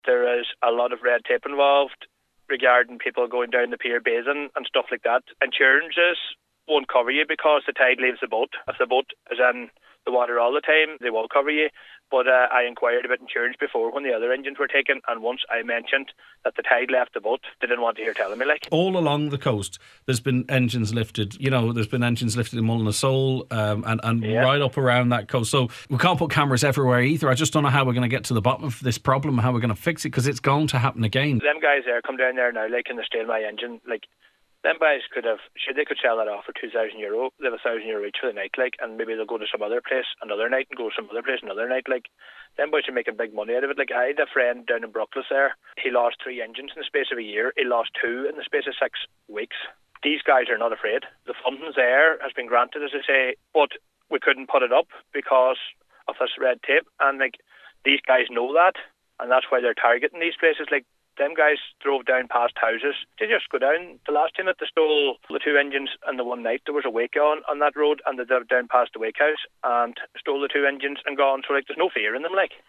There is a lot of red tape involved regarding people going down the pier basin and stuff like that. Insurances won't cover you because the tide leaves the boat. If the boat is in the water all the time, they will cover you. But I inquired about insurance before when the other engines were taken, and once I mentioned that the tide left the boat, they didn't want to hear telling me. All along the coast, there's been engines lifted. There's been engines lifted in Mullinasole and right up around that coast. So we can't put cameras everywhere either. I just don't know how we're going to get to the bottom of this problem, how we're going to fix it, because it's going to happen again. Them guys there come down there now, and they steal my engine. Them guys could sell that off for €2,000. They have €1,000 each for the night, and maybe they'll go to some other place another night and go to some other place another night. Them boys are making big money out of it. I had a friend down in Brookles there. He lost 3 engines in the space of a year. He lost 2 in the space of 6 weeks. These guys are not afraid. The funding's there, has been granted, as I say, but we couldn't put it up because of this red tape. And these guys know that, and that's why they're targeting these places. Them guys drove down past houses. They just go down. The last time that they stole the 2 engines in the one night, there was a wake on that road, and they drove down past the wake house and stole the 2 engines and gone. So there's no fear in them.